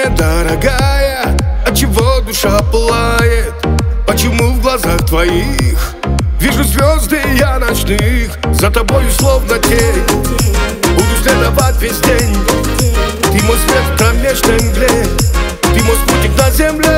мне, дорогая, отчего душа пылает? Почему в глазах твоих вижу звезды я ночных? За тобою словно тень буду следовать весь день. Ты мой свет в кромешной мгле, ты мой спутник на земле.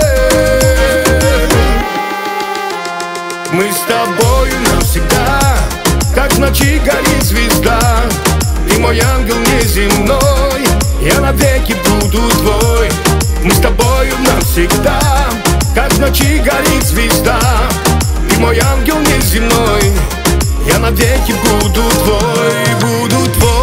Мы с тобою навсегда, как в ночи горит звезда. Ты мой ангел неземной, я навеки буду твой. Мы с тобою навсегда, как в ночи горит звезда. Ты мой ангел неземной, я навеки буду твой, буду твой.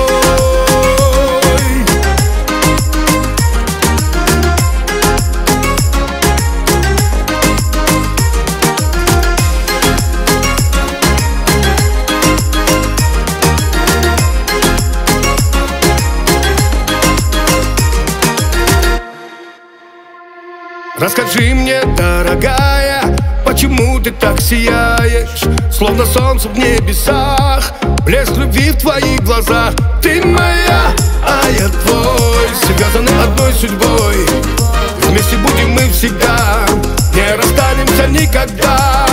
Расскажи мне, дорогая, почему ты так сияешь, словно солнце в небесах, блеск любви в твоих глазах. Ты моя, а я твой, связаны одной судьбой. Вместе будем мы всегда, не расстанемся никогда,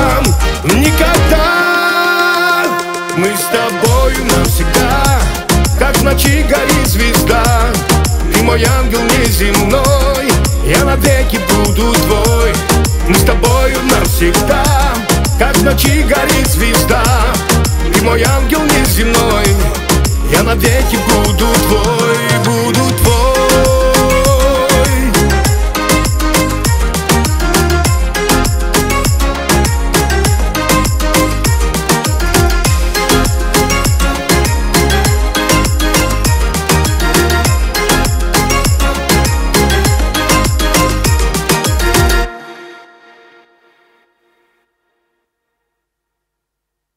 никогда. Мы с тобою навсегда, как в ночи горит звезда. Ты мой ангел неземной, я навеки буду твой. Мы с тобою навсегда, как в ночи горит звезда. Ты мой ангел неземной, я навеки буду твой, буду твой.